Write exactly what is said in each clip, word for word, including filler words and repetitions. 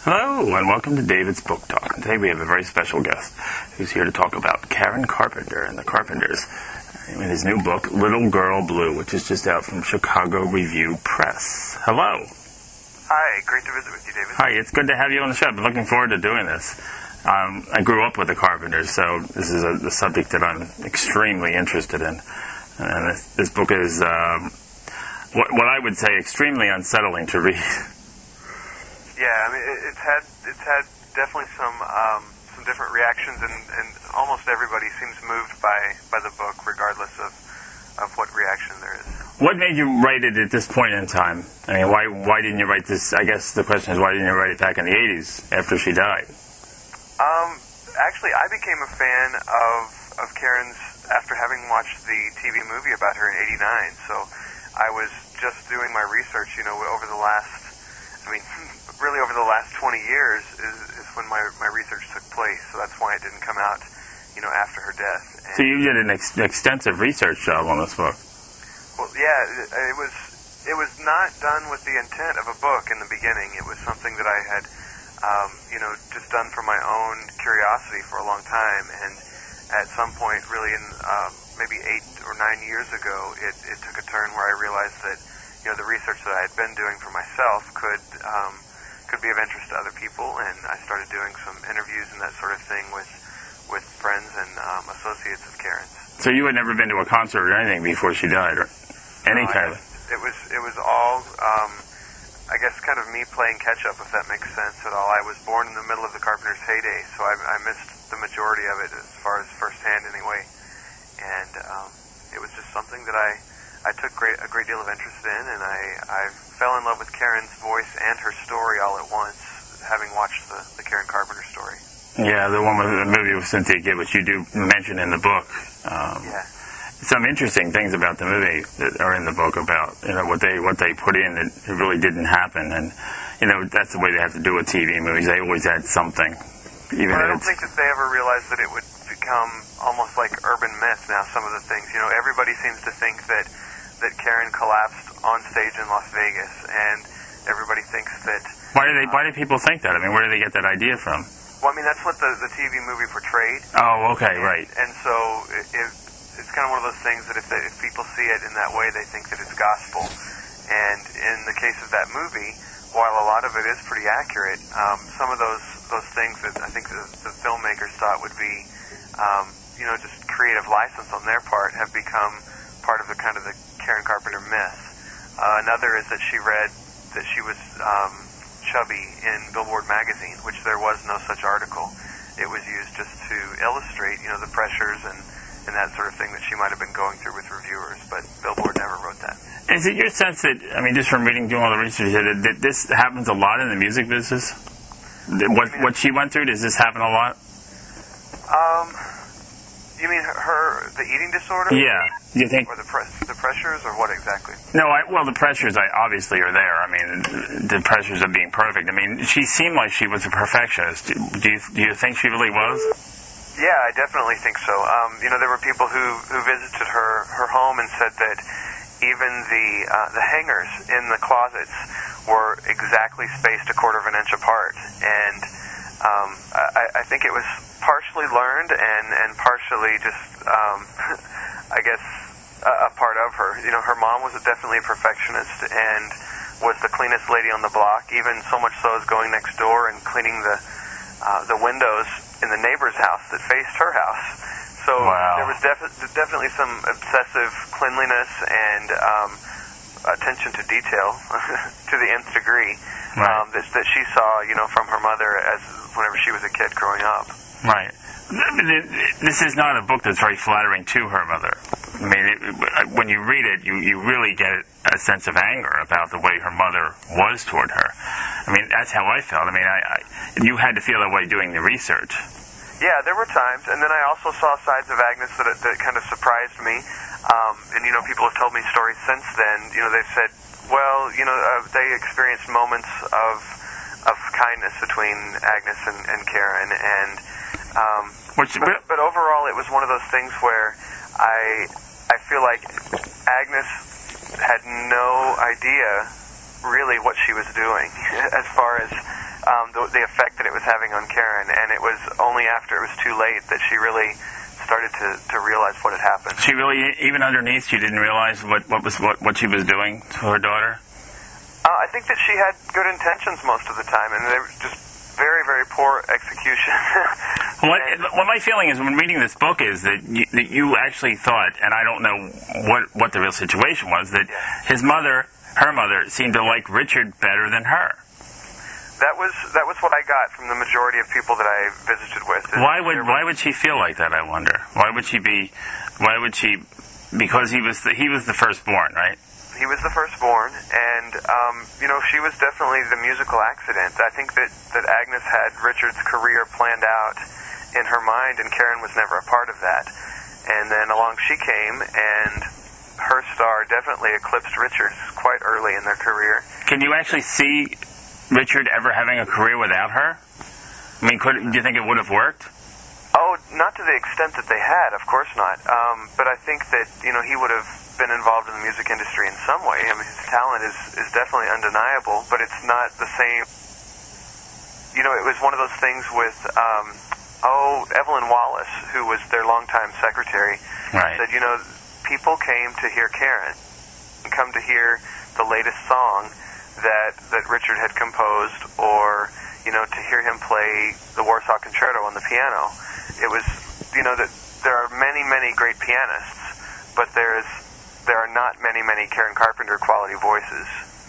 Hello, and welcome to David's Book Talk. Today we have a very special guest who's here to talk about Karen Carpenter and the Carpenters with his new book, Little Girl Blue, which is just out from Chicago Review Press. Hello. Hi, great to visit with you, David. Hi, it's good to have you on the show. I've been looking forward to doing this. Um, I grew up with the Carpenters, so this is a, a subject that I'm extremely interested in. And this, this book is, um, what, what I would say, extremely unsettling to read. Yeah, I mean, it, it's had it's had definitely some um, some different reactions, and, and almost everybody seems moved by, by the book, regardless of, of what reaction there is. What made you write it at this point in time? I mean, why why didn't you write this? I guess the question is, why didn't you write it back in the eighties after she died? Um, actually, I became a fan of of Karen's after having watched the T V movie about her in eighty-nine. So I was just doing my research, you know, over the last, I mean, really over the last twenty years is, is when my, my research took place. So that's why it didn't come out, you know, after her death. And so you did an ex- extensive research job on this book. Well, yeah, it, it was it was not done with the intent of a book in the beginning. It was something that I had, um, you know, just done for my own curiosity for a long time. And at some point, really in um, maybe eight or nine years ago, it, it took a turn where I realized that, you know, the research that I had been doing for myself could um, could be of interest to other people, and I started doing some interviews and that sort of thing with with friends and um, associates of Karen's. So you had never been to a concert or anything before she died, or any no, kind of... It was it was all, um, I guess, kind of me playing catch up, if that makes sense at all. I was born in the middle of the Carpenters' heyday, so I, I missed the majority of it as far as firsthand anyway. And um, it was just something that I, I took great, a great deal of interest in, and I, I fell in love with Karen's voice and her story all at once, having watched the, the Karen Carpenter story. Yeah, the one with the movie with Cynthia Gibb, which you do mention in the book. Um, yeah. Some interesting things about the movie that are in the book about, you know, what they what they put in that it really didn't happen, and you know that's the way they have to do with T V movies. They always add something, even But I if don't it's... think that they ever realized that it would become almost like urban myth now. Some of the things, you know, everybody seems to think that that Karen collapsed on stage in Las Vegas, and everybody thinks that. Why do they? Why do people think that? I mean, where do they get that idea from? Well, I mean, that's what the the T V movie portrayed. Oh, okay, and, right. And so it, it, it's kind of one of those things that if they, if people see it in that way, they think that it's gospel. And in the case of that movie, while a lot of it is pretty accurate, um, some of those those things that I think the, the filmmakers thought would be, um, you know, just creative license on their part, have become part of the kind of the Karen Carpenter myth. Uh, another is that she read that she was um, chubby in Billboard magazine, which there was no such article. It was used just to illustrate, you know, the pressures and, and that sort of thing that she might have been going through with reviewers, but Billboard never wrote that. Is it your sense that, I mean, just from reading, doing all the research, that, that this happens a lot in the music business? What what she went through, does this happen a lot? Um, you mean her, her the eating disorder? Yeah. Do you think? Or the pre- the pressures, or what exactly? No, I, well, the pressures I, obviously are there. I mean, the pressures of being perfect. I mean, she seemed like she was a perfectionist. Do you do you think she really was? Yeah, I definitely think so. Um, you know, there were people who, who visited her, her home and said that even the uh, the hangers in the closets were exactly spaced a quarter of an inch apart. And um, I, I think it was partially learned and, and partially just, um, I guess, a, a part of her. You know, her mom was definitely a perfectionist and was the cleanest lady on the block, even so much so as going next door and cleaning the uh, the windows in the neighbor's house that faced her house. So wow. there was defi- definitely some obsessive cleanliness and um, attention to detail to the nth degree right. um, that, that she saw, you know, from her mother as whenever she was a kid growing up. Right. This is not a book that's very flattering to her mother. I mean, it, when you read it, you, you really get a sense of anger about the way her mother was toward her. I mean, that's how I felt. I mean, I, I you had to feel that way doing the research. Yeah, there were times, and then I also saw sides of Agnes that, that kind of surprised me. Um, and, you know, people have told me stories since then. You know, they've said, well, you know, uh, they experienced moments of of kindness between Agnes and, and Karen. And um, Which, but, but overall, it was one of those things where I I feel like Agnes had no idea really what she was doing as far as um, the, the effect that it was having on Karen, and it was only after it was too late that she really started to, to realize what had happened. She really, even underneath, she didn't realize what, what was what, what she was doing to her daughter? Uh, I think that she had good intentions most of the time, and they were just very, very poor execution. What, what my feeling is when reading this book is that you, that you actually thought, and I don't know what, what the real situation was, that yeah. his mother, her mother, seemed to like Richard better than her. That was that was what I got from the majority of people that I visited with. Why would why would she feel like that? I wonder. Why would she be? Why would she? Because he was the, he was the firstborn, right? He was the firstborn, and um, you know, she was definitely the musical accident. I think that that Agnes had Richard's career planned out in her mind, and Karen was never a part of that. And then along she came, and her star definitely eclipsed Richard's quite early in their career. Can you actually see Richard ever having a career without her? I mean, could, do you think it would have worked? Oh, not to the extent that they had, of course not. Um, but I think that, you know, he would have been involved in the music industry in some way. I mean, his talent is, is definitely undeniable, but it's not the same. You know, it was one of those things with, um, oh, Evelyn Wallace, who was their longtime secretary, right. said, you know, people came to hear Karen, and come to hear the latest song that that Richard had composed, or you know, to hear him play the Warsaw Concerto on the piano. It was, you know, that there are many, many great pianists, but there is there are not many, many Karen Carpenter quality voices.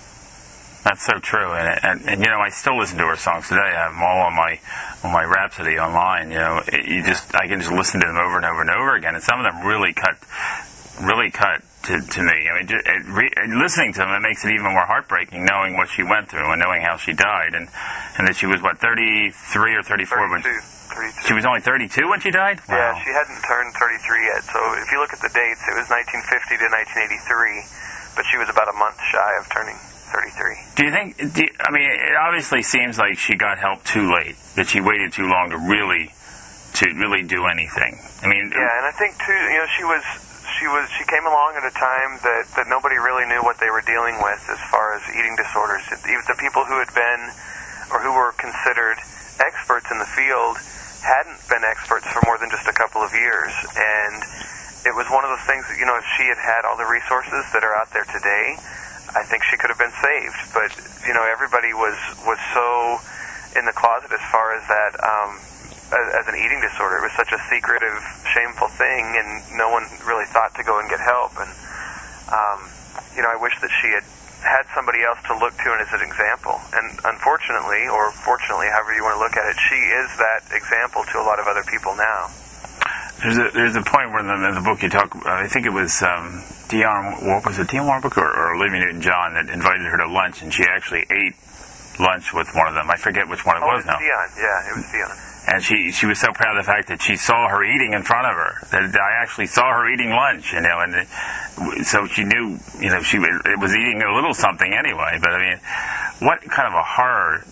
That's so true, and, and and you know, I still listen to her songs today. I have them all on my on my Rhapsody online. You know, it, you just I can just listen to them over and over and over again, and some of them really cut, really cut. To, to me, I mean, just, it, re, listening to them, it makes it even more heartbreaking, knowing what she went through and knowing how she died, and, and that she was what thirty-three or thirty-four when thirty-two. She was only thirty-two when she died. Wow. Yeah, she hadn't turned thirty-three yet. So if you look at the dates, it was nineteen fifty to nineteen eighty-three, but she was about a month shy of turning thirty-three. Do you think? Do you, I mean, it obviously seems like she got help too late. That she waited too long to really, to really do anything. I mean, yeah, and I think too, you know, she was. She was. She came along at a time that, that nobody really knew what they were dealing with as far as eating disorders. Even the people who had been, or who were considered experts in the field, hadn't been experts for more than just a couple of years. And it was one of those things that, you know, if she had had all the resources that are out there today, I think she could have been saved. But, you know, everybody was, was so in the closet as far as that, um, as, as an eating disorder. It was such a secretive, shameful thing, and no one really thought to go and get help. And, um, you know, I wish that she had had somebody else to look to as an example. And unfortunately, or fortunately, however you want to look at it, she is that example to a lot of other people now. There's a there's a point where in the, in the book you talk. Uh, I think it was um, Dionne. What was it? Dionne Warwick or, or Olivia Newton-John that invited her to lunch, and she actually ate lunch with one of them. I forget which one it oh, was it was now. Dionne. Yeah, it was Dionne. And she she was so proud of the fact that she saw her eating in front of her. That I actually saw her eating lunch, you know, and it, so she knew, you know, she was, it was eating a little something anyway. But I mean, what kind of a horror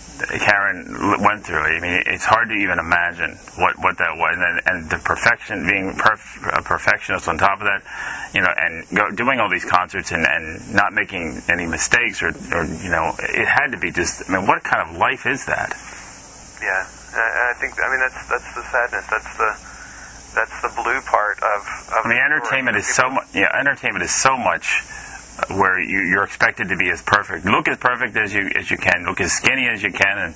Karen went through? I mean, it's hard to even imagine what, what that was, and, and the perfection, being perf- a perfectionist on top of that, you know, and go, doing all these concerts and, and not making any mistakes, or, or you know, it had to be just. I mean, what kind of life is that? Yeah. I think. I mean, that's that's the sadness. That's the that's the blue part of. of I mean, entertainment is so much. Yeah, entertainment is so much where you, you're expected to be as perfect. Look as perfect as you as you can. Look as skinny as you can, and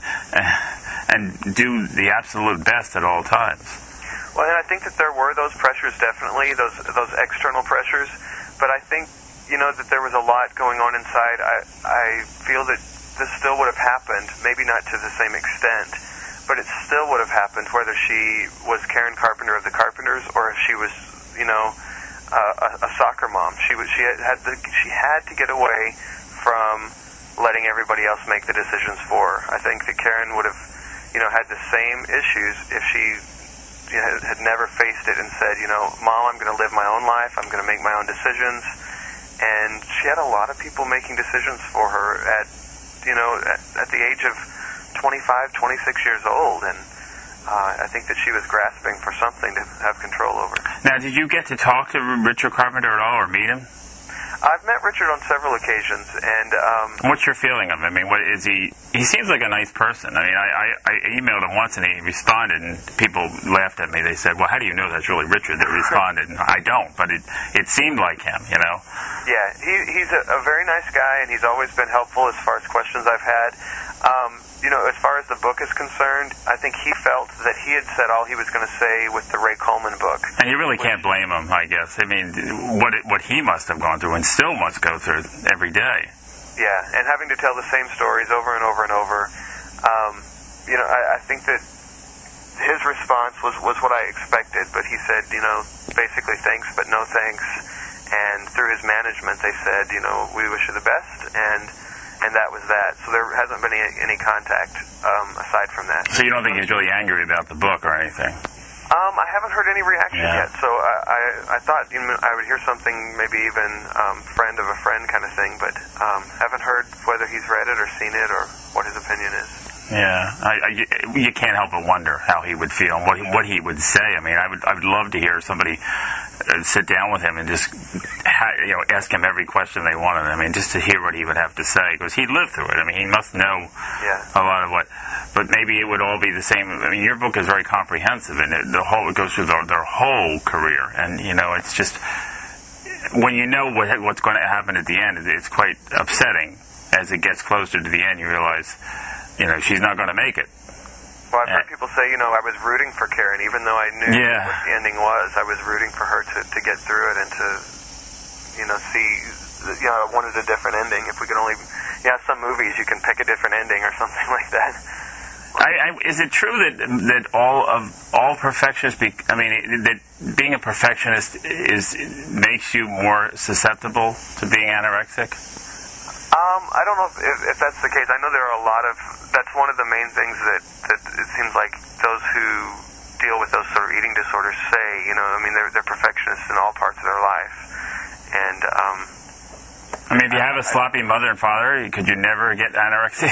and do the absolute best at all times. Well, and I think that there were those pressures, definitely those those external pressures. But I think, you know, that there was a lot going on inside. I I feel that this still would have happened, maybe not to the same extent, but it still would have happened whether she was Karen Carpenter of the Carpenters or if she was, you know, uh, a, a soccer mom. She was. She had, had the, she had to get away from letting everybody else make the decisions for her. I think that Karen would have, you know, had the same issues if she, you know, had never faced it and said, you know, Mom, I'm going to live my own life. I'm going to make my own decisions. And she had a lot of people making decisions for her at, you know, at, at the age of twenty-five, twenty-six years old, and uh, I think that she was grasping for something to have control over. Now, did you get to talk to Richard Carpenter at all, or meet him? I've met Richard on several occasions, and um, what's your feeling of him? I mean, what is he? He seems like a nice person. I mean, I, I, I emailed him once, and he responded, and people laughed at me. They said, "Well, how do you know that's really Richard that responded?" And I don't, but it it seemed like him, you know. Yeah, he, he's a, a very nice guy, and he's always been helpful as far as questions I've had. Um, you know, as far as the book is concerned, I think he felt that he had said all he was going to say with the Ray Coleman book. And you really can't blame him, I guess. I mean, what it, what he must have gone through and still must go through every day. Yeah, and having to tell the same stories over and over and over. Um, you know, I, I think that his response was, was what I expected, but he said, you know, basically thanks, but no thanks. And through his management, they said, you know, we wish you the best, and and that was that. So there hasn't been any, any contact um, aside from that. So you don't think he's really angry about the book or anything? Um, I haven't heard any reaction Yeah. yet, so I, I, I thought you know, I would hear something, maybe even um, friend of a friend kind of thing, but um, haven't heard whether he's read it or seen it or what his opinion is. Yeah, I, I, you can't help but wonder how he would feel and what he, what he would say. I mean, I would I would love to hear somebody uh, sit down with him and just ha- you know ask him every question they wanted. I mean, just to hear what he would have to say, because he lived through it. I mean, he must know yeah. a lot of what. But maybe it would all be the same. I mean, your book is very comprehensive, and it, the whole it goes through their, their whole career, and you know, it's just when you know what what's going to happen at the end, it's quite upsetting. As it gets closer to the end, you realize. You know, she's not going to make it. Well, I've heard people say, you know, I was rooting for Karen, even though I knew yeah. what the ending was. I was rooting for her to, to get through it and to, you know, see, you know, I wanted a different ending. If we could only, yeah, some movies you can pick a different ending or something like that. I, I, is it true that that all of all perfectionists, be, I mean, that being a perfectionist is makes you more susceptible to being anorexic? Um, I don't know if, if, if that's the case. I know there are a lot of, that's one of the main things that, that it seems like those who deal with those sort of eating disorders say, you know, I mean, they're, they're perfectionists in all parts of their life. And, um... I mean, if you have a sloppy mother and father, could you never get anorexia?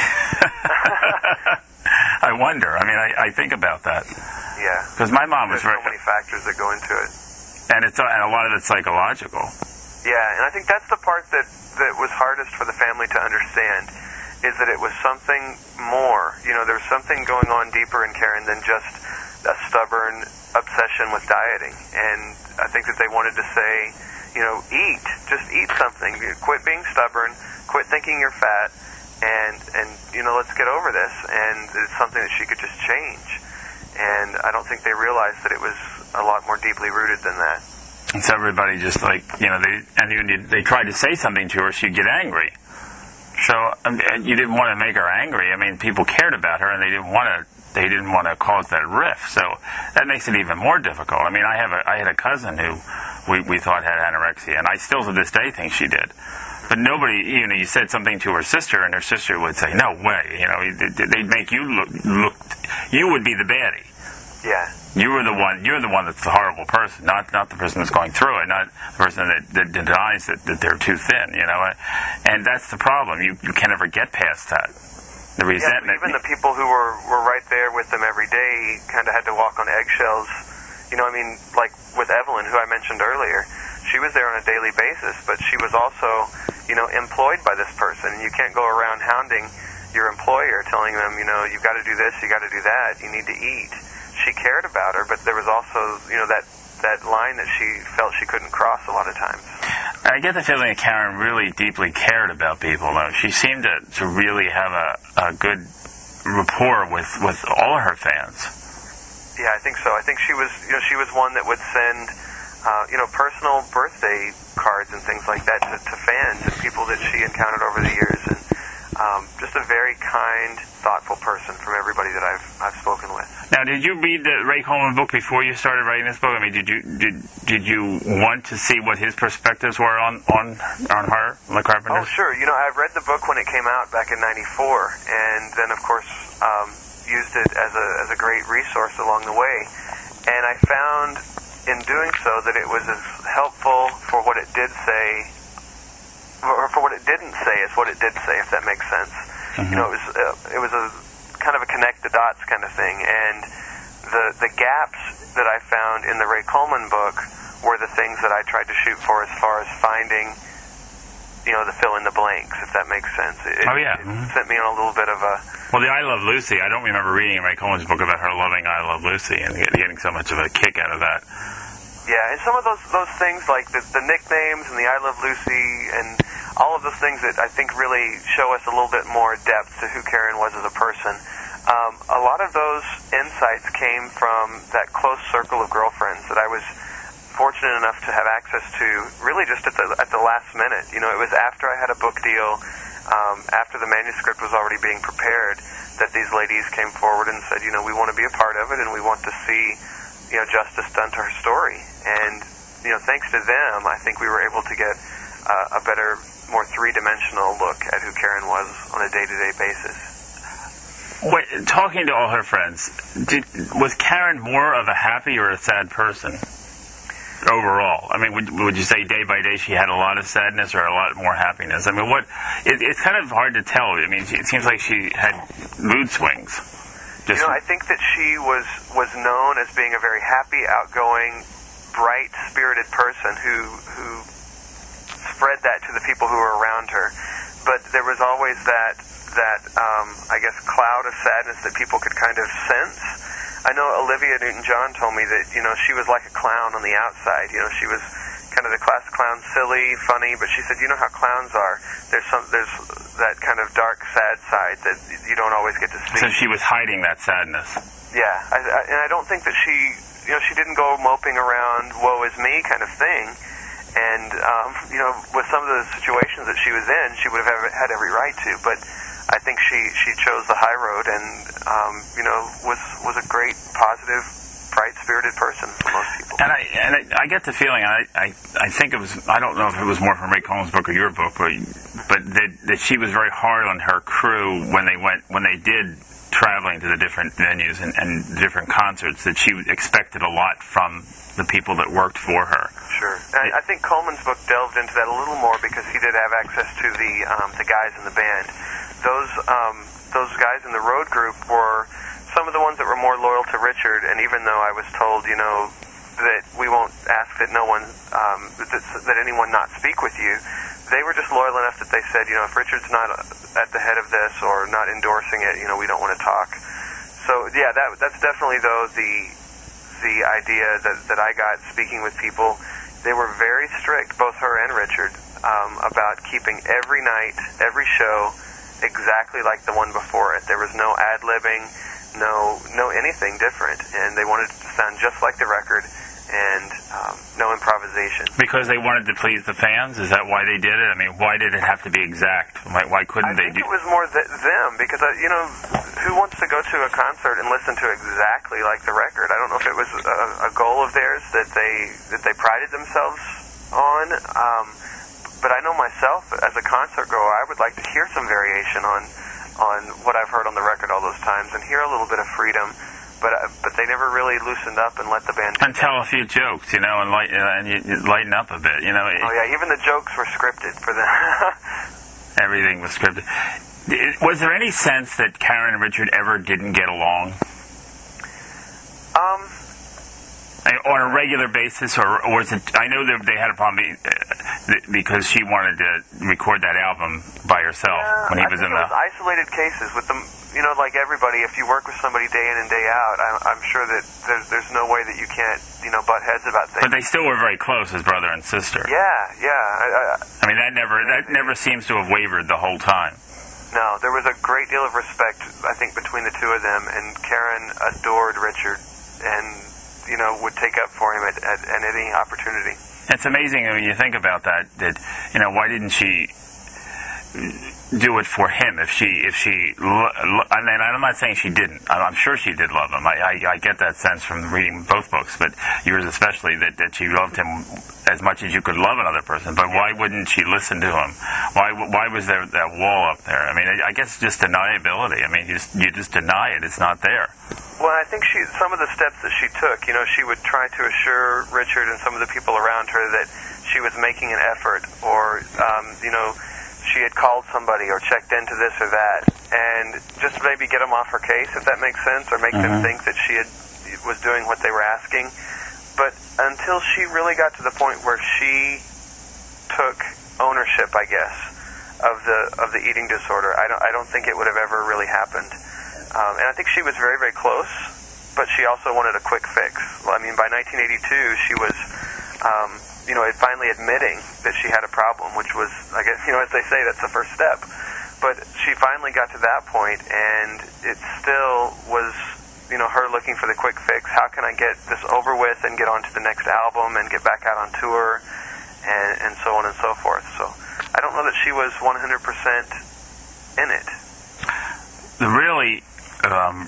I wonder. I mean, I, I think about that. Yeah. Because my mom was... There's so many factors that go into it. And, it's, and a lot of it's psychological. Yeah, and I think that's the part that, that was hardest for the family to understand, is that it was something more. You know, there was something going on deeper in Karen than just a stubborn obsession with dieting. And I think that they wanted to say, you know, eat. Just eat something. Quit being stubborn. Quit thinking you're fat. And, and you know, let's get over this. And it's something that she could just change. And I don't think they realized that it was a lot more deeply rooted than that. And so everybody just like, you know, they and you, they tried to say something to her, she'd get angry. So um, you didn't want to make her angry. I mean, people cared about her, and they didn't want to. They didn't want to cause that rift. So that makes it even more difficult. I mean, I have a, I had a cousin who we, we thought had anorexia, and I still to this day think she did. But nobody, you know, you said something to her sister, and her sister would say, "No way," you know, they'd make you look, look. You would be the baddie. Yeah. You were the one. You're the one that's the horrible person, not not the person that's going through it, not the person that, that denies that, that they're too thin. You know, and that's the problem. You you can never get past that. The resentment. Yeah, even the people who were were right there with them every day kind of had to walk on eggshells. You know, I mean, like with Evelyn, who I mentioned earlier, she was there on a daily basis, but she was also, you know, employed by this person. And you can't go around hounding your employer, telling them, you know, you've got to do this, you got to do that, you need to eat. She cared about her, but there was also, you know, that, that line that she felt she couldn't cross a lot of times. I get the feeling that Karen really deeply cared about people, though. She seemed to, to really have a, a good rapport with, with all of her fans. Yeah, I think so. I think she was, you know, she was one that would send, uh, you know, personal birthday cards and things like that to, to fans and people that she encountered over the years, and um, just a very kind, thoughtful person from everybody that I've I've spoken with. Now, did you read the Ray Coleman book before you started writing this book? I mean, did you did did you want to see what his perspectives were on on on her, the Carpenter? Oh, sure. You know, I read the book when it came out back in ninety-four, and then of course um, used it as a as a great resource along the way. And I found in doing so that it was as helpful for what it did say. Or for what it didn't say is what it did say, if that makes sense. Mm-hmm. You know, it was uh, it was a kind of a connect the dots kind of thing, and the the gaps that I found in the Ray Coleman book were the things that I tried to shoot for, as far as finding you know, the fill in the blanks, if that makes sense. It, oh yeah, it mm-hmm. sent me on a little bit of a. Well, the I Love Lucy. I don't remember reading Ray Coleman's book about her loving I Love Lucy and getting so much of a kick out of that. Yeah, and some of those those things like the, the nicknames and the I Love Lucy and all of those things that I think really show us a little bit more depth to who Karen was as a person. Um, a lot of those insights came from that close circle of girlfriends that I was fortunate enough to have access to really just at the at the last minute. You know, it was after I had a book deal, um, after the manuscript was already being prepared, that these ladies came forward and said, you know, we want to be a part of it and we want to see, you know, justice done to her story. And, you know, thanks to them, I think we were able to get uh, a better, more three-dimensional look at who Karen was on a day-to-day basis. Wait, talking to all her friends, did, was Karen more of a happy or a sad person overall? I mean, would, would you say day by day she had a lot of sadness or a lot more happiness? I mean, what? It, it's kind of hard to tell. I mean, it seems like she had mood swings. Just, you know, I think that she was was known as being a very happy, outgoing, bright-spirited person who who spread that to the people who were around her. But there was always that. that, um, I guess, cloud of sadness that people could kind of sense. I know Olivia Newton-John told me that, you know, she was like a clown on the outside. You know, she was kind of the class clown, silly, funny, but she said, you know how clowns are. There's some, there's that kind of dark, sad side that you don't always get to see. So she was hiding that sadness. Yeah, I, I, and I don't think that she, you know, she didn't go moping around, woe is me kind of thing. And, um, you know, with some of the situations that she was in, she would have had every right to, but I think she, she chose the high road and, um, you know, was was a great, positive, bright-spirited person for most people. And I and I, I get the feeling, I, I I think it was, I don't know if it was more from Ray Coleman's book or your book, but but that, that she was very hard on her crew when they went, when they did traveling to the different venues and, and different concerts, that she expected a lot from the people that worked for her. Sure. And I, I think Coleman's book delved into that a little more because he did have access to the um, the guys in the band. Those um, those guys in the road group were some of the ones that were more loyal to Richard, and even though I was told, you know, that we won't ask that no one, um, that, that anyone not speak with you, they were just loyal enough that they said, you know, if Richard's not at the head of this or not endorsing it, you know, we don't want to talk. So, yeah, that that's definitely, though, the the idea that, that I got speaking with people. They were very strict, both her and Richard, um, about keeping every night, every show, exactly like the one before it. There was no ad-libbing, no no anything different, and they wanted it to sound just like the record, and um, no improvisation. Because they wanted to please the fans? Is that why they did it? I mean, why did it have to be exact? Why, why couldn't I they do... I think it was more th- them, because, uh, you know, who wants to go to a concert and listen to exactly like the record? I don't know if it was a, a goal of theirs that they that they prided themselves on, um, but I know myself, as a concert goer, I would like to hear some variation on on what I've heard on the record all those times and hear a little bit of freedom. But uh, but they never really loosened up and let the band... And tell a few jokes, you know, and, light, uh, and you, you lighten up a bit, you know. Oh, yeah, even the jokes were scripted for them. Everything was scripted. Was there any sense that Karen and Richard ever didn't get along? Um... On a regular basis, or, or was it... I know that they had a problem because she wanted to record that album by herself yeah, when he I was think in it the... was isolated cases with them. You know, like everybody, if you work with somebody day in and day out, I'm, I'm sure that there's, there's no way that you can't, you know, butt heads about things. But they still were very close as brother and sister. Yeah, yeah. I, I, I mean, that never that never seems to have wavered the whole time. No, there was a great deal of respect, I think, between the two of them, and Karen adored Richard and, you know, would take up for him at, at, at any opportunity. It's amazing when you think about that, that, you know, why didn't she do it for him if she, if she, lo- lo- I mean, I'm not saying she didn't. I'm sure she did love him. I, I, I get that sense from reading both books, but yours especially, that, that she loved him as much as you could love another person. But why wouldn't she listen to him? Why, why was there that wall up there? I mean, I, I guess just deniability. I mean, you just, you just deny it. It's not there. Well, I think she, some of the steps that she took, you know, she would try to assure Richard and some of the people around her that she was making an effort, or, um, you know, she had called somebody or checked into this or that, and just maybe get them off her case, if that makes sense, or make mm-hmm. them think that she had, was doing what they were asking. But until she really got to the point where she took ownership, I guess, of the of the eating disorder. I don't I don't think it would have ever really happened. Um, and I think she was very, very close, but she also wanted a quick fix. Well, I mean, by nineteen eighty-two, she was, um, you know, finally admitting that she had a problem, which was, I guess, you know, as they say, that's the first step. But she finally got to that point, and it still was, you know, her looking for the quick fix. How can I get this over with and get on to the next album and get back out on tour, and, and so on and so forth. So I don't know that she was one hundred percent in it. The really um,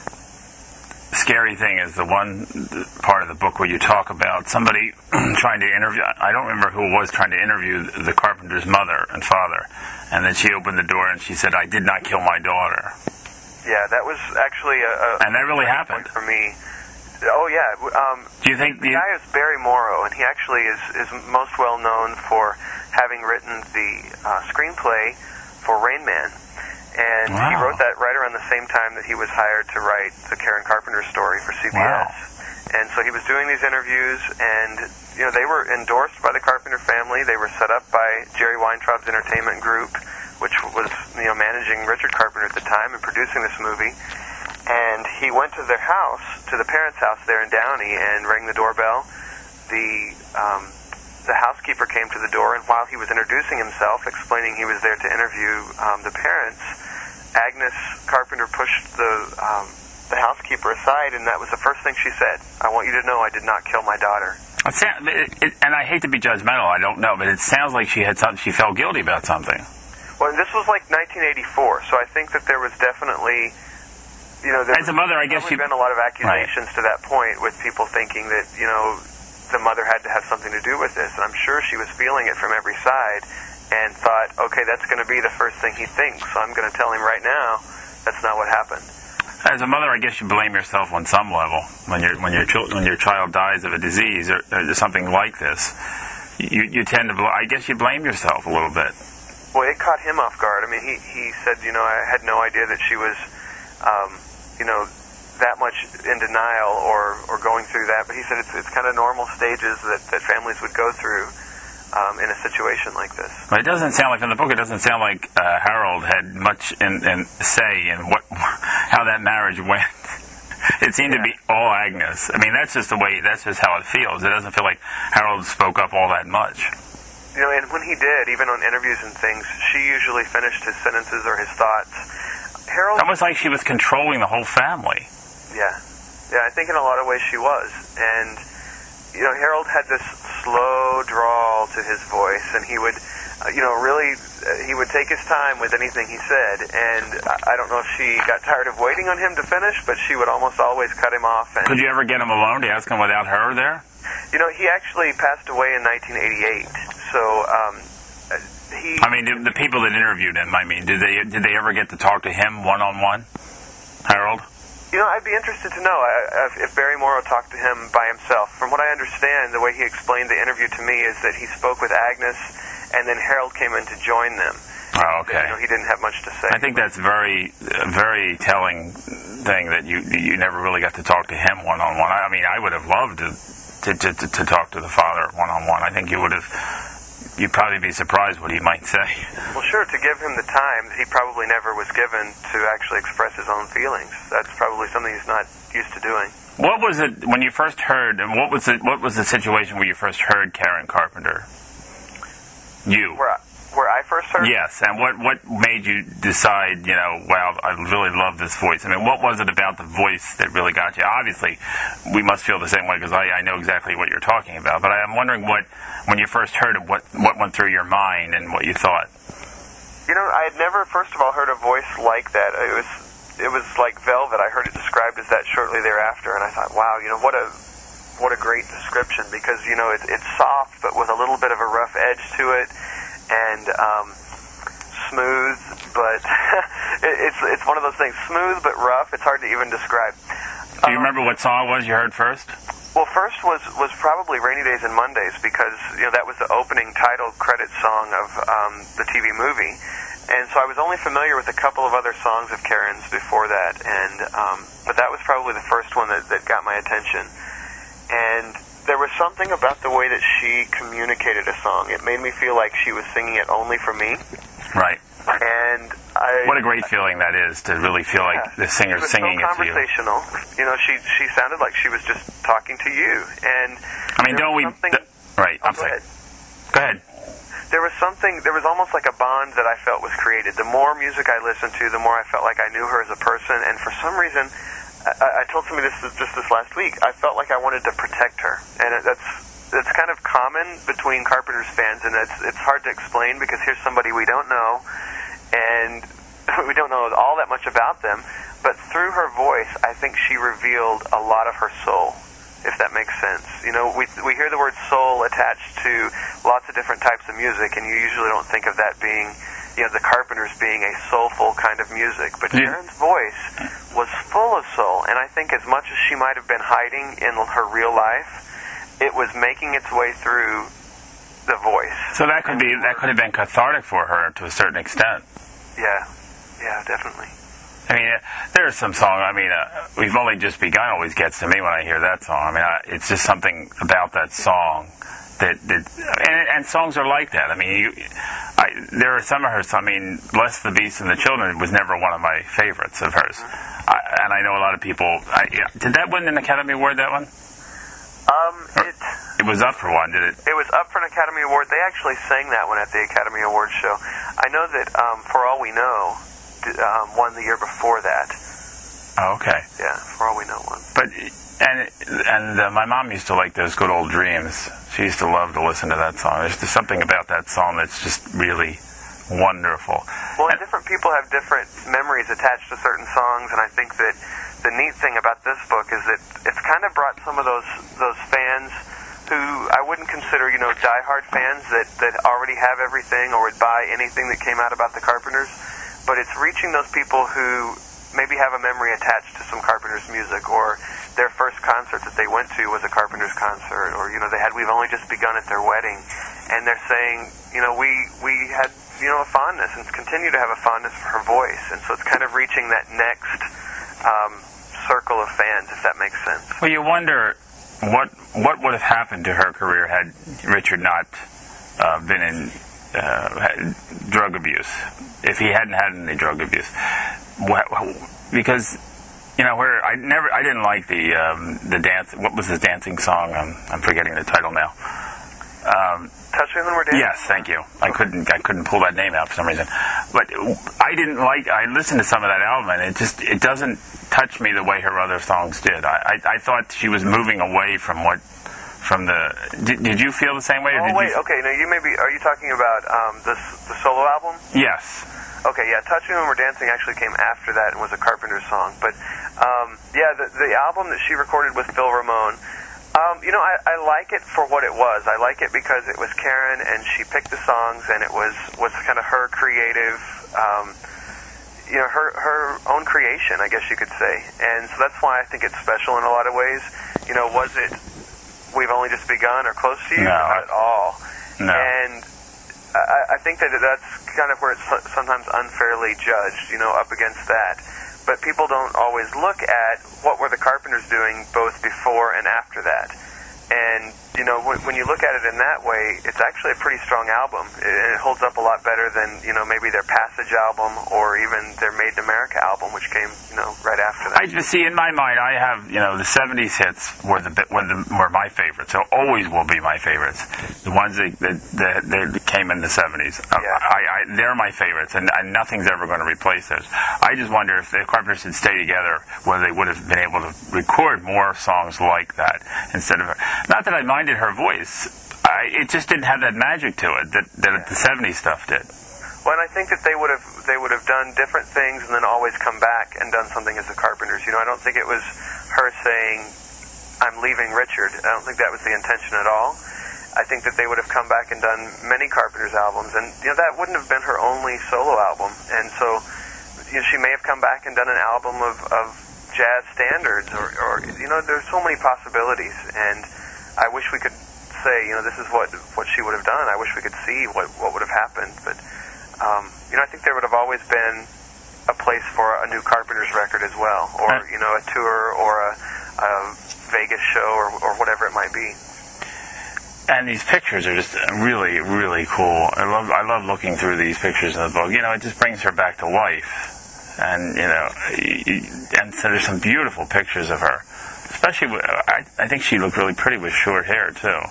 scary thing is the one part of the book where you talk about somebody trying to interview, I don't remember who it was, trying to interview the Carpenter's mother and father, and then she opened the door and she said, "I did not kill my daughter." Yeah, that was actually a... a and that really happened. For me. Oh, yeah. Um, Do you think... The you, guy is Barry Morrow, and he actually is, is most well known for having written the uh, screenplay for Rain Man. And wow. he wrote that right around the same time that he was hired to write the Karen Carpenter story for C B S. Wow. And so he was doing these interviews, and, you know, they were endorsed by the Carpenter family. They were set up by Jerry Weintraub's entertainment group, which was, you know, managing Richard Carpenter at the time and producing this movie. And he went to their house, to the parents' house there in Downey, and rang the doorbell. The um, the housekeeper came to the door, and while he was introducing himself, explaining he was there to interview um, the parents, Agnes Carpenter pushed the um, the housekeeper aside, and that was the first thing she said. "I want you to know I did not kill my daughter." it, it, and I hate to be judgmental, I don't know, but it sounds like she had something, she felt guilty about something. Well, this was like nineteen eighty-four, so I think that there was definitely, you know, there as a mother, I guess there's been a lot of accusations right. to that point with people thinking that, you know, the mother had to have something to do with this, and I'm sure she was feeling it from every side and thought, okay, that's going to be the first thing he thinks, so I'm going to tell him right now that's not what happened. As a mother, I guess you blame yourself on some level when your when your children, when your child dies of a disease or, or something like this. You you tend to, I guess, you blame yourself a little bit. Well, it caught him off guard. I mean, he he said, you know, I had no idea that she was, um, you know, that much in denial or, or going through that. But he said it's it's kind of normal stages that, that families would go through um, in a situation like this. But it doesn't sound like, in the book, it doesn't sound like uh, Harold had much in, in say in what how that marriage went. It seemed yeah. to be all Agnes. I mean, that's just the way, that's just how it feels. It doesn't feel like Harold spoke up all that much. You know, and when he did, even on interviews and things, she usually finished his sentences or his thoughts. Harold... It's almost like she was controlling the whole family. Yeah. Yeah, I think in a lot of ways she was. And, you know, Harold had this slow drawl to his voice, and he would, uh, you know, really, uh, he would take his time with anything he said. And I, I don't know if she got tired of waiting on him to finish, but she would almost always cut him off. And, could you ever get him alone to ask him without her there? You know, he actually passed away in nineteen eighty-eight. So, um, he... I mean, the people that interviewed him, I mean, did they did they ever get to talk to him one-on-one, Harold? You know, I'd be interested to know if, if Barry Morrow talked to him by himself. From what I understand, the way he explained the interview to me is that he spoke with Agnes, and then Harold came in to join them. Oh, okay. You know, he didn't have much to say. I think that's very, uh, very telling thing that you you never really got to talk to him one-on-one. I, I mean, I would have loved to to, to to talk to the father one-on-one. I think you would have, you'd probably be surprised what he might say. Well, sure, to give him the time he probably never was given to actually express his own feelings. That's probably something he's not used to doing. What was it when you first heard, and what was it, what was the situation where you first heard Karen Carpenter? You. Where I, where I first heard? Yes, and what, what made you decide, you know, wow, I really love this voice? I mean, what was it about the voice that really got you? Obviously, we must feel the same way because I, I know exactly what you're talking about, but I'm wondering what, when you first heard it, what, what went through your mind and what you thought? You know, I had never, first of all, heard a voice like that. It was it was like velvet. I heard it described as that shortly thereafter, and I thought, wow, you know, what a what a great description, because, you know, it, it's soft, but with a little bit of a rough edge to it, and um, smooth, but it, it's it's one of those things, smooth but rough. It's hard to even describe. Do you um, remember what song it was you heard first? Well, first was, was probably Rainy Days and Mondays, because, you know, that was the opening title credit song of um, the T V movie. And so I was only familiar with a couple of other songs of Karen's before that, and um, but that was probably the first one that, that got my attention. And there was something about the way that she communicated a song. It made me feel like she was singing it only for me. Right. And I... What a great feeling that is, to really feel yeah, like the singer's singing so it to you. conversational. You know, she she sounded like she was just talking to you. And I mean, don't we... Th- right, oh, I'm go sorry. Ahead. Go ahead. There was something, there was almost like a bond that I felt was created. The more music I listened to, the more I felt like I knew her as a person. And for some reason, I, I told somebody this just this last week, I felt like I wanted to protect her. And it, that's that's kind of common between Carpenters fans, and it's, it's hard to explain because here's somebody we don't know, and we don't know all that much about them. But through her voice, I think she revealed a lot of her soul, if that makes sense. You know, we we hear the word soul attached to lots of different types of music, and you usually don't think of that being, you know, the Carpenters being a soulful kind of music. But yeah. Sharon's voice was full of soul, and I think as much as she might have been hiding in her real life, it was making its way through the voice. So that could be that could have been cathartic for her to a certain extent. Yeah, yeah, definitely. I mean, uh, there are some songs, I mean, uh, We've Only Just Begun always gets to me when I hear that song. I mean, I, it's just something about that song that, that and, and songs are like that. I mean, you, I, there are some of her, I mean, Bless the Beast and the Children was never one of my favorites of hers. Mm-hmm. I, and I know a lot of people, I, did that win an Academy Award, that one? Um, it, it was up for one, did it? It was up for an Academy Award. They actually sang that one at the Academy Awards show. I know that, um, For All We Know, Um, won the year before that. Oh, okay. Yeah, For All We Know won. But and and uh, my mom used to like those Good Old Dreams. She used to love to listen to that song. There's just something about that song that's just really wonderful. Well, and, and different people have different memories attached to certain songs, and I think that the neat thing about this book is that it's kind of brought some of those those fans who I wouldn't consider, you know, diehard fans that, that already have everything or would buy anything that came out about the Carpenters. But it's reaching those people who maybe have a memory attached to some Carpenters music, or their first concert that they went to was a Carpenters concert, or, you know, they had We've Only Just Begun at their wedding, and they're saying, you know, we, we had, you know, a fondness and continue to have a fondness for her voice. And so it's kind of reaching that next um, circle of fans, if that makes sense. Well, you wonder what what would have happened to her career had Richard not uh, been in uh, drug abuse. If he hadn't had any drug abuse, because you know where I never, I didn't like the um, the dance. What was his dancing song? I'm I'm forgetting the title now. Um, Touch Me When We're Dancing. Yes, thank you. I couldn't I couldn't pull that name out for some reason. But I didn't like. I listened to some of that album, and it just it doesn't touch me the way her other songs did. I I, I thought she was moving away from what. From the, did, did you feel the same way? Or oh did wait, you... okay. Now you may be. Are you talking about um, this the solo album? Yes. Okay, yeah. Touch Me When We're Dancing actually came after that and was a Carpenters song. But um, yeah, the the album that she recorded with Phil Ramone. Um, you know, I, I like it for what it was. I like it because it was Karen and she picked the songs and it was was kind of her creative. Um, you know, her her own creation, I guess you could say. And so that's why I think it's special in a lot of ways. You know, was it We've Only Just Begun or Close to You? No. Not at all. No. And I, I think that that's kind of where it's sometimes unfairly judged, you know, up against that. But people don't always look at what were the Carpenters doing both before and after that. And, you know, when, when you look at it in that way, it's actually a pretty strong album. It, it holds up a lot better than, you know, maybe their Passage album or even their Made in America album, which came, you know, right after that. I just see in my mind, I have, you know, the seventies hits were the were, the, were my favorites. So always will be my favorites. The ones that that, that, that came in the seventies. Yeah. I, I, they're my favorites, and, and nothing's ever going to replace those. I just wonder if the Carpenters had stayed together, whether they would have been able to record more songs like that instead of her. Not that I minded her voice. I, it just didn't have that magic to it that, that yeah. the seventies stuff did. Well, and I think that they would have they would have done different things and then always come back and done something as the Carpenters. You know, I don't think it was her saying, "I'm leaving Richard." I don't think that was the intention at all. I think that they would have come back and done many Carpenters albums, and you know that wouldn't have been her only solo album. And so, you know, she may have come back and done an album of, of jazz standards, or, or you know, there's so many possibilities. And I wish we could say, you know, this is what what she would have done. I wish we could see what what would have happened. But um, you know, I think there would have always been a place for a new Carpenters record as well, or you know, a tour or a, a Vegas show or, or whatever it might be. and these pictures are just really, really cool. I love, I love looking through these pictures in the book. You know, it just brings her back to life, and you know, and so there's some beautiful pictures of her. Especially, with, I, I think she looked really pretty with short hair too.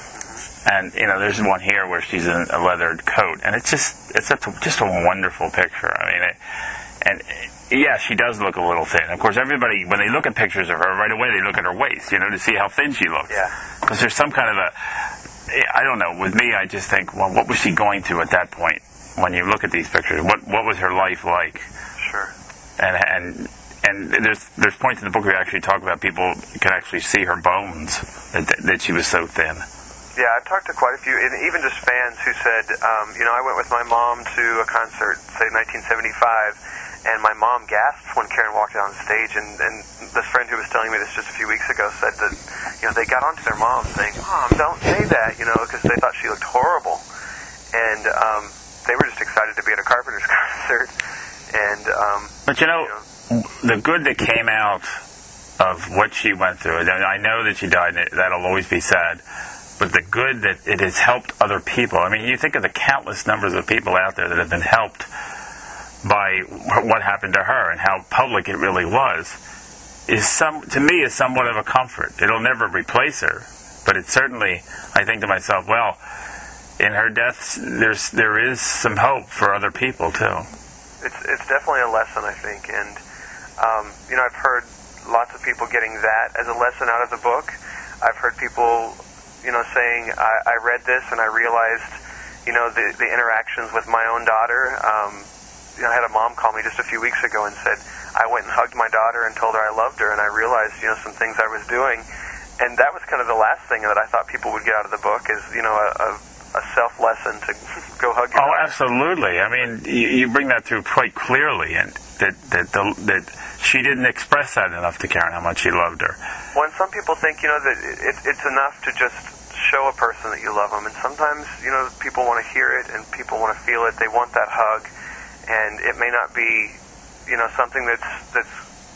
And you know, there's one here where she's in a leathered coat, and it's just, it's such a, just a wonderful picture. I mean, it, and yeah, she does look a little thin. Of course, everybody, when they look at pictures of her, right away they look at her waist, you know, to see how thin she looks. Yeah. Because there's some kind of a, I don't know, with me, I just think, well, what was she going through at that point? When you look at these pictures, what what was her life like? Sure. And and and there's there's points in the book where you actually talk about people can actually see her bones, that, that she was so thin. Yeah, I've talked to quite a few, and even just fans who said, um, you know, I went with my mom to a concert, say nineteen seventy-five, and my mom gasped when Karen walked out on stage, and, and this friend who was telling me this just a few weeks ago said that, you know, they got onto their mom saying, Mom, don't say that, you know, because they thought she looked horrible. And um, they were just excited to be at a Carpenters concert. And, um, but you know, you know, the good that came out of what she went through, I know that she died, and that'll always be sad, but the good that it has helped other people. I mean, you think of the countless numbers of people out there that have been helped by what happened to her and how public it really was, is some, to me, is somewhat of a comfort. It'll never replace her, but it certainly, I think to myself, well, in her death, there's there is some hope for other people too. It's it's definitely a lesson, I think, and um, you know, I've heard lots of people getting that as a lesson out of the book. I've heard people, you know, saying, I, I read this and I realized, you know, the the interactions with my own daughter. Um, You know, I had a mom call me just a few weeks ago and said, I went and hugged my daughter and told her I loved her, and I realized, you know, some things I was doing. And that was kind of the last thing that I thought people would get out of the book is, you know, a, a, a self-lesson to go hug your Oh, daughter. absolutely. I mean, you, you bring that through quite clearly, and that that, the, that she didn't express that enough to Karen, how much she loved her. When some people think, you know, that it, it's enough to just show a person that you love them, and sometimes, you know, people want to hear it and people want to feel it. They want that hug. And it may not be, you know, something that's that's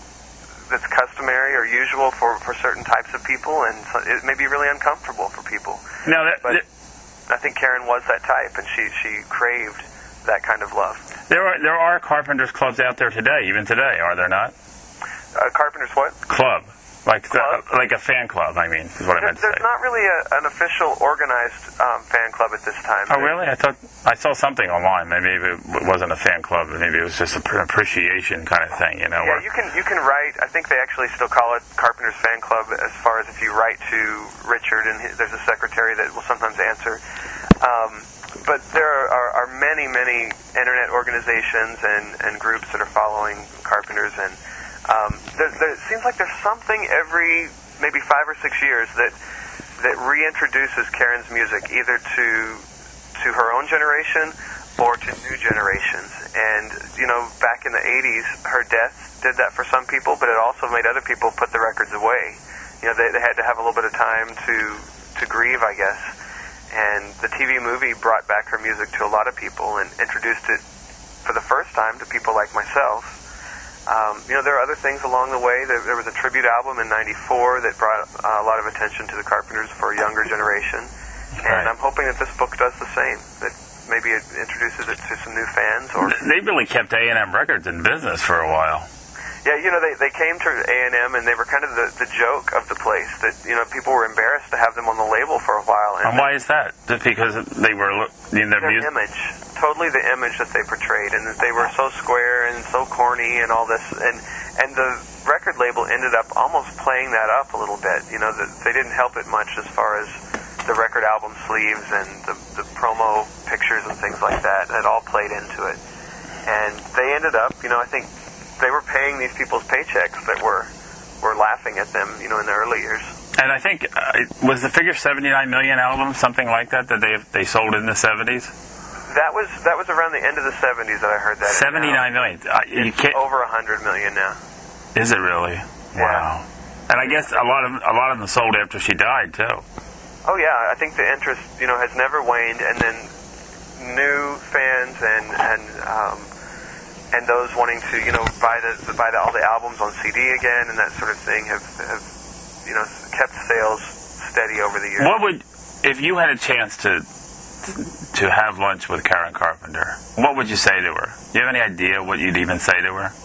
that's customary or usual for, for certain types of people, and so it may be really uncomfortable for people. No, that, but that, I think Karen was that type, and she, she craved that kind of love. there are there are Carpenters clubs out there today, even today, are there not? Uh, Carpenters what? Club. Like Club? The, like a fan club, I mean, is what I meant to There's say. not really a, an official organized um, fan club at this time. Oh, really? I thought I saw something online. Maybe it wasn't a fan club. Maybe it was just an appreciation kind of thing, you know? Yeah, where, you can you can write. I think they actually still call it Carpenters Fan Club as far as if you write to Richard, and his, there's a secretary that will sometimes answer. Um, but there are, are many, many internet organizations and, and groups that are following Carpenters, and um, there, there, it seems like there's something every maybe five or six years that that reintroduces Karen's music either to to her own generation or to new generations. And, you know, back in the eighties, her death did that for some people, but it also made other people put the records away. You know, they, they had to have a little bit of time to, to grieve, I guess. And the T V movie brought back her music to a lot of people and introduced it for the first time to people like myself. Um, you know, there are other things along the way. There, there was a tribute album in ninety-four that brought uh, a lot of attention to the Carpenters for a younger generation. And right. I'm hoping that this book does the same, that maybe it introduces it to some new fans. Or they really kept A and M Records in business for a while. Yeah, you know, they, they came to A and M and they were kind of the, the joke of the place, that, you know, people were embarrassed to have them on the label for a while. And, and why is that? Just because they were in their, their music? image. Totally the image that they portrayed, and that they were so square and so corny and all this, and and the record label ended up almost playing that up a little bit. You know, that they didn't help it much as far as the record album sleeves and the, the promo pictures and things like that. It all played into it, and they ended up, you know, I think they were paying these people's paychecks that were were laughing at them, you know, in the early years. And I think uh, was the figure seventy-nine million albums, something like that, that they they sold in the seventies. That was that was around the end of the seventies that I heard that. seventy-nine million. Uh, you it's can't, over one hundred million now. Is it really? Yeah. Wow. And I guess a lot of a lot of them sold after she died too. Oh yeah, I think the interest, you know, has never waned, and then new fans and and um, and those wanting to, you know, buy the buy the, all the albums on C D again and that sort of thing have have you know kept sales steady over the years. What would if you had a chance to to have lunch with Karen Carpenter, what would you say to her? Do you have any idea what you'd even say to her?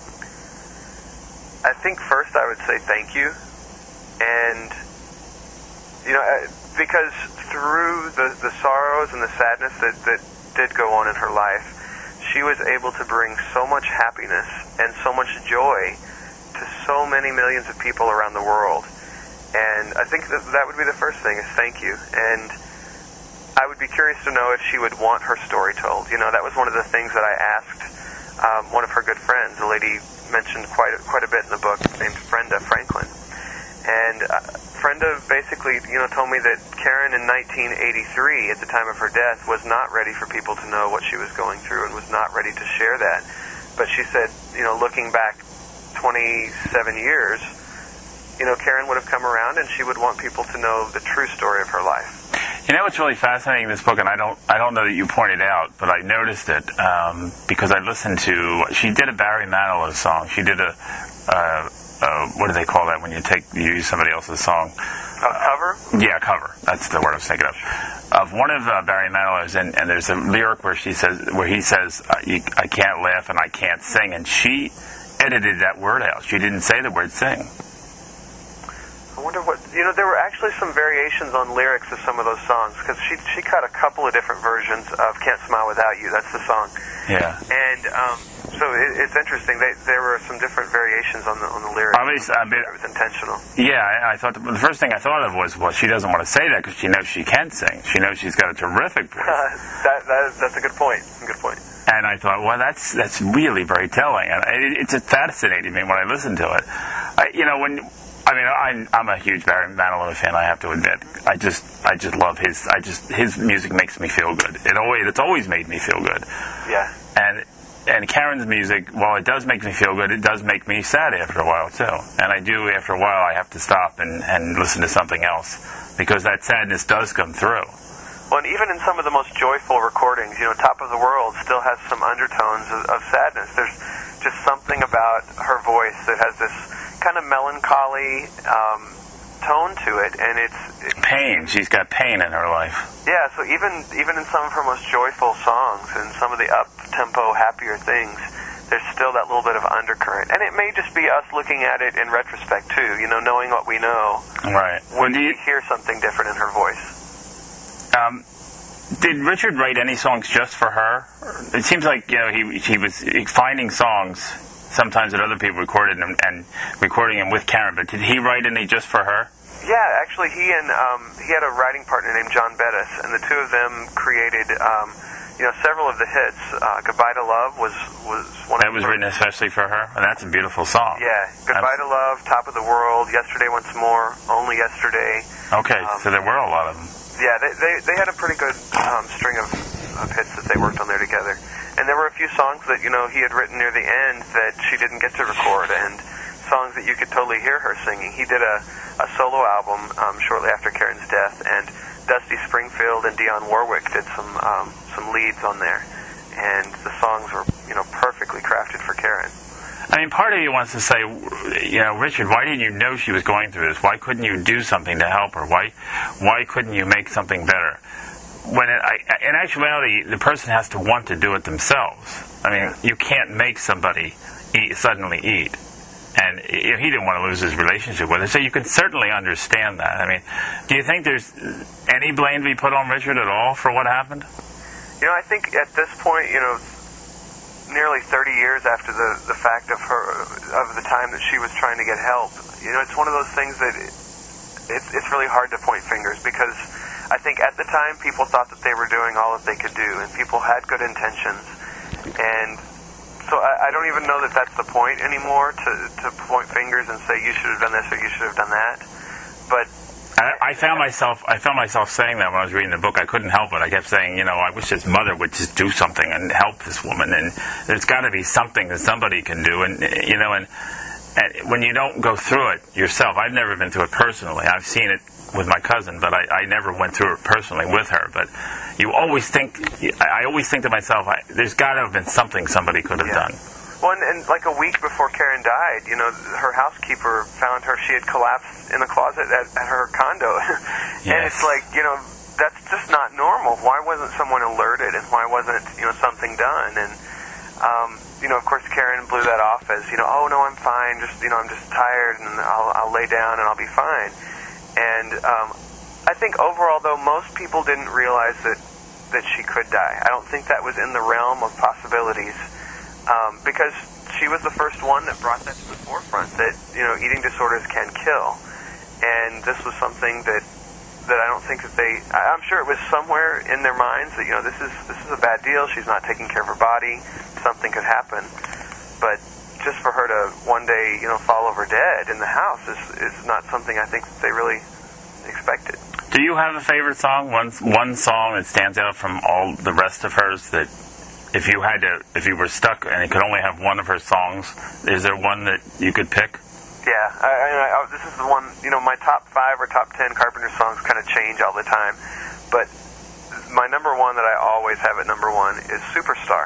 I think first I would say thank you, and you know, because through the, the sorrows and the sadness that, that did go on in her life, she was able to bring so much happiness and so much joy to so many millions of people around the world. And I think that that would be the first thing, is thank you. And I would be curious to know if she would want her story told. You know, that was one of the things that I asked um, one of her good friends, a lady mentioned quite a, quite a bit in the book, named Brenda Franklin. And uh, Brenda basically, you know, told me that Karen in nineteen eighty-three, at the time of her death, was not ready for people to know what she was going through and was not ready to share that. But she said, you know, looking back twenty-seven years, you know, Karen would have come around and she would want people to know the true story of her life. You know what's really fascinating in this book, and I don't I don't know that you pointed out, but I noticed it um, because I listened to, she did a Barry Manilow song. She did a, uh, uh, what do they call that when you take you use somebody else's song? A cover? Uh, yeah, cover. That's the word I was thinking of. Of one of uh, Barry Manilow's, and, and there's a lyric where she says, where he says, uh, you, "I can't laugh and I can't sing," and she edited that word out. She didn't say the word "sing." I wonder what, you know, there were actually some variations on lyrics of some of those songs, because she she cut a couple of different versions of "Can't Smile Without You." That's the song. Yeah. And um, so it, it's interesting. They, there were some different variations on the on the lyrics. Obviously, I mean, it was intentional. Yeah, I, I thought the, the first thing I thought of was, well, she doesn't want to say that because she knows she can sing. She knows she's got a terrific voice. Uh, that, that is, that's a good point. A good point. And I thought, well, that's that's really very telling. And it, it's fascinating me when I listen to it. I, you know, when. I mean, I'm, I'm a huge Barry Manilow fan, I have to admit. I just, I just love his. I just his music makes me feel good. It always, it's always made me feel good. Yeah. And and Karen's music, while it does make me feel good, it does make me sad after a while too. And I do, after a while, I have to stop and, and listen to something else because that sadness does come through. Well, and even in some of the most joyful recordings, you know, "Top of the World" still has some undertones of, of sadness. There's just something about her voice that has this kind of melancholy um, tone to it, and it's it, pain. She's got pain in her life. Yeah, so even even in some of her most joyful songs and some of the up-tempo, happier things, there's still that little bit of undercurrent. And it may just be us looking at it in retrospect, too, you know, knowing what we know. Right. When well, do you we hear something different in her voice. Um, did Richard write any songs just for her? It seems like, you know, he he was finding songs sometimes that other people recorded them and recording them with Karen, but did he write any just for her? Yeah, actually, he and um, he had a writing partner named John Bettis, and the two of them created, um, you know, several of the hits. Uh, "Goodbye to Love" was was one. That of was written especially for her, and that's a beautiful song. Yeah, "Goodbye to Love," "Top of the World," "Yesterday Once More," "Only Yesterday." Okay, um, so there were a lot of them. Yeah, they they, they had a pretty good um, string of, of hits that they worked on there together. And there were a few songs that, you know, he had written near the end that she didn't get to record, and songs that you could totally hear her singing. He did a, a solo album um, shortly after Karen's death, and Dusty Springfield and Dionne Warwick did some um, some leads on there. And the songs were, you know, perfectly crafted for Karen. I mean, part of you wants to say, you know, Richard, why didn't you know she was going through this? Why couldn't you do something to help her? Why, why couldn't you make something better? When it, I, in actuality, the person has to want to do it themselves. I mean, you can't make somebody eat, suddenly eat. And he didn't want to lose his relationship with her, so you can certainly understand that. I mean, do you think there's any blame to be put on Richard at all for what happened? You know, I think at this point, you know, nearly thirty years after the, the fact of her, of the time that she was trying to get help, you know, it's one of those things that it, it's, it's really hard to point fingers, because I think at the time people thought that they were doing all that they could do, and people had good intentions. And so I, I don't even know that that's the point anymore, to, to point fingers and say you should have done this or you should have done that. But I, I found myself I found myself saying that when I was reading the book. I couldn't help it. I kept saying, you know, I wish his mother would just do something and help this woman. And there's got to be something that somebody can do. And you know, and, and when you don't go through it yourself, I've never been through it personally. I've seen it with my cousin, but I, I never went through it personally with her. But you always think, I always think to myself, I, there's got to have been something somebody could have yeah. done. Well, and, and like a week before Karen died, you know, her housekeeper found her, she had collapsed in the closet at, at her condo. Yes. And it's like, you know, that's just not normal. Why wasn't someone alerted, and why wasn't, you know, something done? And, um, you know, of course, Karen blew that off as, you know, oh, no, I'm fine, just, you know, I'm just tired, and I'll, I'll lay down, and I'll be fine. And um, I think overall, though, most people didn't realize that, that she could die. I don't think that was in the realm of possibilities, um, because she was the first one that brought that to the forefront, that, you know, eating disorders can kill. And this was something that that I don't think that they, I'm sure it was somewhere in their minds that, you know, this is this is a bad deal, she's not taking care of her body, something could happen. But just for her to one day, you know, fall over dead in the house is, is not something I think that they really expected. Do you have a favorite song, one, one song that stands out from all the rest of hers, that if you had to, if you were stuck and you could only have one of her songs, is there one that you could pick? Yeah, I, I, I, this is the one, you know, my top five or top ten Carpenter songs kind of change all the time, but my number one that I always have at number one is Superstar,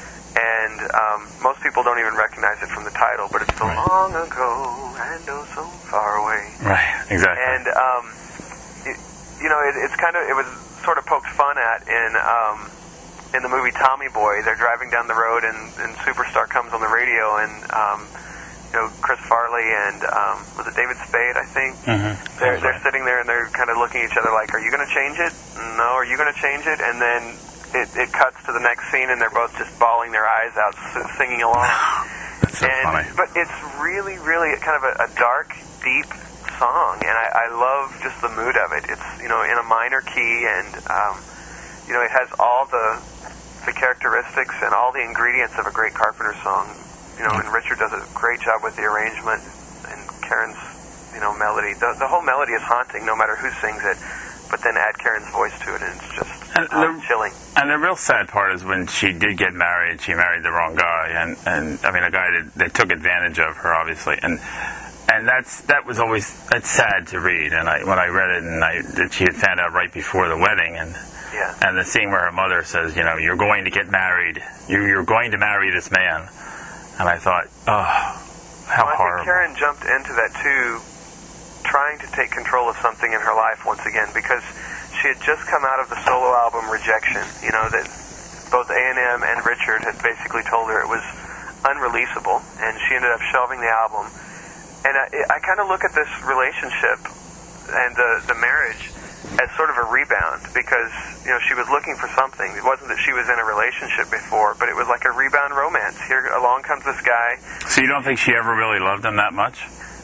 and um, most people don't even recognize it from the title, but it's so right. Long ago and oh so far away. Right, exactly. And, um, it, you know, it, it's kind of, it was sort of poked fun at in, um, in the movie Tommy Boy. They're driving down the road and, and Superstar comes on the radio, and, um, you know, Chris Farley and, um, was it David Spade, I think? Mm-hmm. They're, they're sitting there and they're kind of looking at each other like, are you going to change it? No, are you going to change it? And then it, it cuts to the next scene and they're both just bawling their eyes out, singing along. That's so and, funny. But it's really, really kind of a, a dark, deep song, and I, I love just the mood of it. It's, you know, in a minor key, and, um, you know, it has all the, the characteristics and all the ingredients of a great Carpenter song. You know, and Richard does a great job with the arrangement, and Karen's, you know, melody. The, the whole melody is haunting, no matter who sings it. But then add Karen's voice to it, and it's just and um, the, chilling. And the real sad part is when she did get married, she married the wrong guy, and, and I mean, a guy that, that took advantage of her, obviously. And and that's that was always that's sad to read. And I when I read it, and I that she had found out right before the wedding, and yeah. and the scene where her mother says, you know, you're going to get married, you you're going to marry this man. And I thought, oh, how well, I horrible. think Karen jumped into that, too, trying to take control of something in her life once again, because she had just come out of the solo album Rejection, you know, that both A and M and Richard had basically told her it was unreleasable, and she ended up shelving the album. And I, I kind of look at this relationship and the, the marriage as sort of a rebound, because, you know, she was looking for something. It wasn't that she was in a relationship before, but it was like a rebound romance. Here along comes this guy. So you don't think she ever really loved him that much?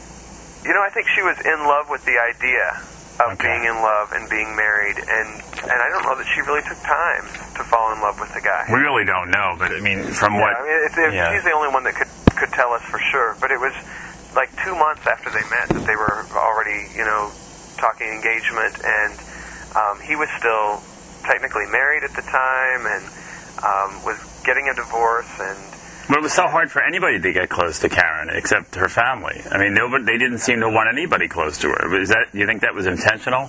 You know, I think she was in love with the idea of okay. being in love and being married, and and I don't know that she really took time to fall in love with the guy. We really don't know, but I mean, from yeah, what... I mean, it's, it's, yeah. she's the only one that could, could tell us for sure, but it was like two months after they met that they were already, you know, talking engagement, and um, he was still technically married at the time, and um, was getting a divorce, and but it was so hard for anybody to get close to Karen except her family. I mean, nobody, they didn't seem to want anybody close to her. Is that, you think that was intentional?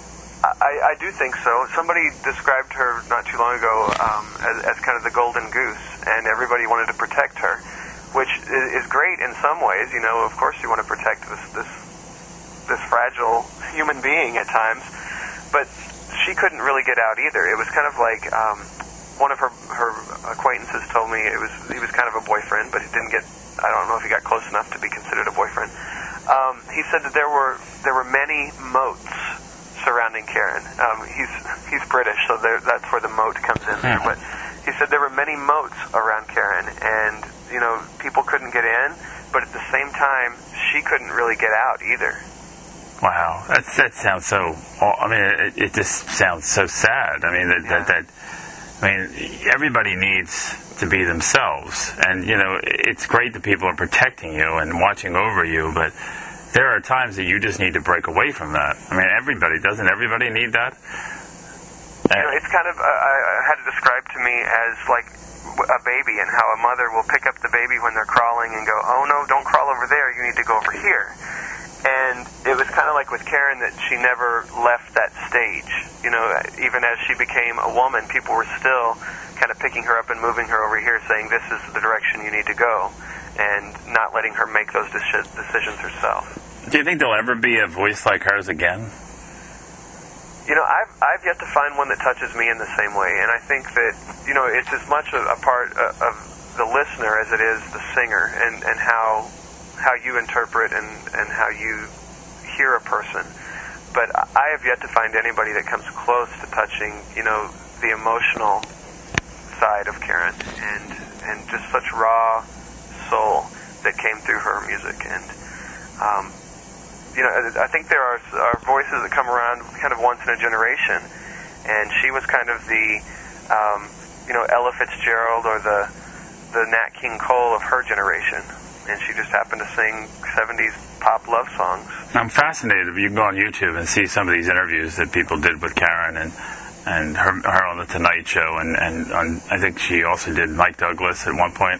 I, I do think so. Somebody described her not too long ago um, as, as kind of the golden goose, and everybody wanted to protect her, which is great in some ways. You know, of course you want to protect this this this fragile human being at times, but she couldn't really get out either. It was kind of like um, one of her her acquaintances told me it was he was kind of a boyfriend, but he didn't get. I don't know if he got close enough to be considered a boyfriend. Um, he said that there were there were many moats surrounding Karen. Um, he's he's British, so there, that's where the moat comes in there. But he said there were many moats around Karen, and you know people couldn't get in, but at the same time she couldn't really get out either. Wow, that that sounds so. I mean, it, it just sounds so sad. I mean, that, yeah. that that. I mean, everybody needs to be themselves, and you know, it's great that people are protecting you and watching over you, but there are times that you just need to break away from that. I mean, everybody doesn't. Everybody need that. You know, it's kind of. Uh, I had it described to me as like a baby, and how a mother will pick up the baby when they're crawling and go, "Oh no, don't crawl over there. You need to go over here." And it was kind of like with Karen that she never left that stage. You know, even as she became a woman, people were still kind of picking her up and moving her over here, saying this is the direction you need to go, and not letting her make those decisions herself. Do you think there'll ever be a voice like hers again? You know, I've I've yet to find one that touches me in the same way, and I think that, you know, it's as much a, a part of, of the listener as it is the singer, and, and how how you interpret and, and how you hear a person. But I have yet to find anybody that comes close to touching, you know, the emotional side of Karen, and and just such raw soul that came through her music. And um, you know, I think there are, are voices that come around kind of once in a generation, and she was kind of the um, you know, Ella Fitzgerald or the the Nat King Cole of her generation, and she just happened to sing seventies pop love songs. I'm fascinated. You can go on YouTube and see some of these interviews that people did with Karen and and her, her on the Tonight Show, and, and on, I think she also did Mike Douglas at one point.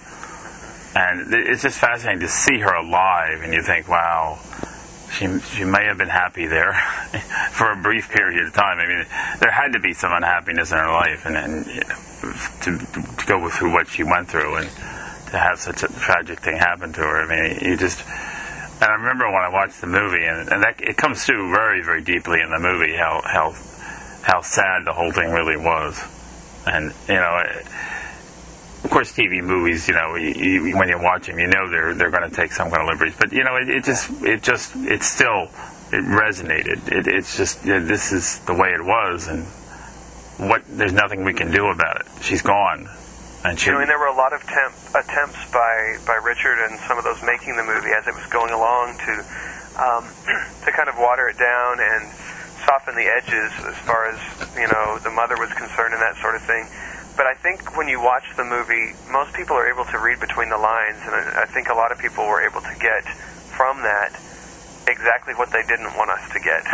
And it's just fascinating to see her alive, and you think, wow, she she may have been happy there for a brief period of time. I mean, there had to be some unhappiness in her life, and, and you know, to, to go through what she went through and to have such a tragic thing happen to her. I mean, you just... And I remember when I watched the movie, and, and that, it comes through very, very deeply in the movie, how how how sad the whole thing really was. And, you know, it, of course, T V movies, you know, you, you, when you watch them, you know they're they're going to take some kind of liberties. But, you know, it, it just, it just, it still, it resonated. It, it's just, you know, this is the way it was, and what, there's nothing we can do about it. She's gone. And she, you know, and there were a lot of temp, attempts by, by Richard and some of those making the movie as it was going along to um, to kind of water it down and soften the edges as far as, you know, the mother was concerned and that sort of thing. But I think when you watch the movie, most people are able to read between the lines, and I think a lot of people were able to get from that exactly what they didn't want us to get.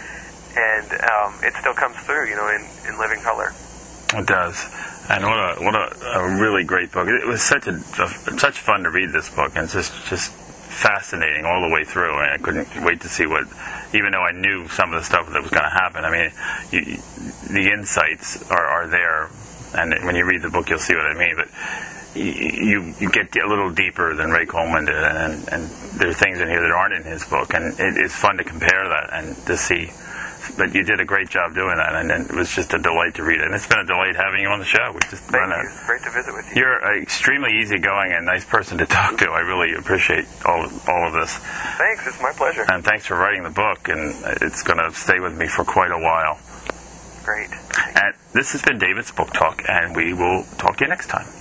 And um, it still comes through, you know, in, in living color. It does. And what a what a, a really great book. It was such a, a such fun to read this book, and it's just just fascinating all the way through. And I couldn't wait to see what, even though I knew some of the stuff that was going to happen. I mean, you, the insights are, are there, and when you read the book, you'll see what I mean. But you you get a little deeper than Ray Coleman did, and, and there are things in here that aren't in his book, and it, it's fun to compare that and to see. But you did a great job doing that, and, and it was just a delight to read it. And it's been a delight having you on the show. We just Thank you. It's great to visit with you. You're an extremely easygoing and nice person to talk to. I really appreciate all all of this. Thanks. It's my pleasure. And thanks for writing the book, and it's going to stay with me for quite a while. Great. And this has been David's Book Talk, and we will talk to you next time.